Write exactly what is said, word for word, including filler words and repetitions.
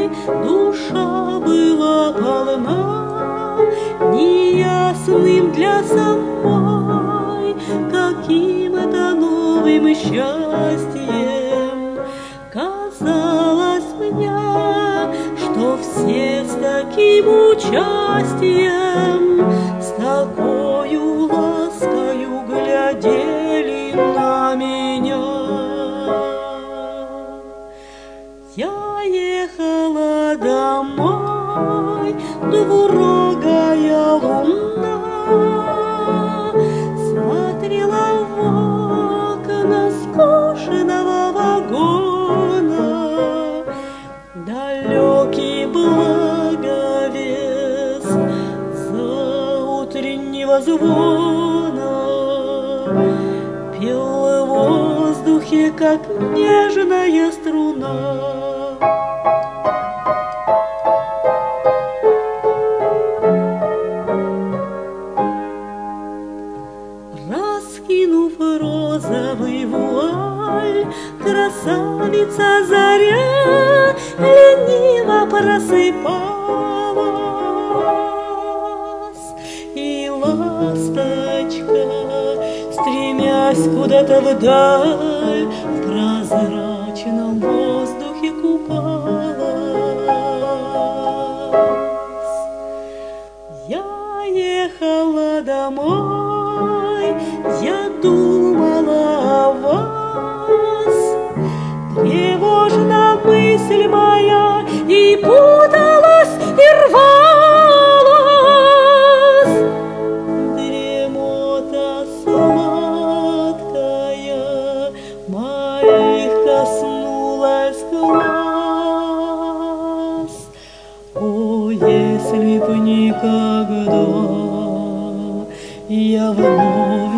душа была полна неясным для самой каким-то новым счастьем. Казалось мне, что все с таким участием, с такою ласкою глядели на меня. Я ехала домой, двурогая луна смотрела в окна скошенного вагона. Далекий благовест заутреннего звона пел в воздухе, как нежная струна. Раскинув розовый вуаль, красавица заря лениво просыпалась, и ласточка, стремясь куда-то вдаль, в прозрачном воздухе купалась. Я ехала домой, я думала о вас, тревожна мысль моя и путалась, и рвалась. Дремота сладкая моих коснулась глаз. О, если б никогда я вновь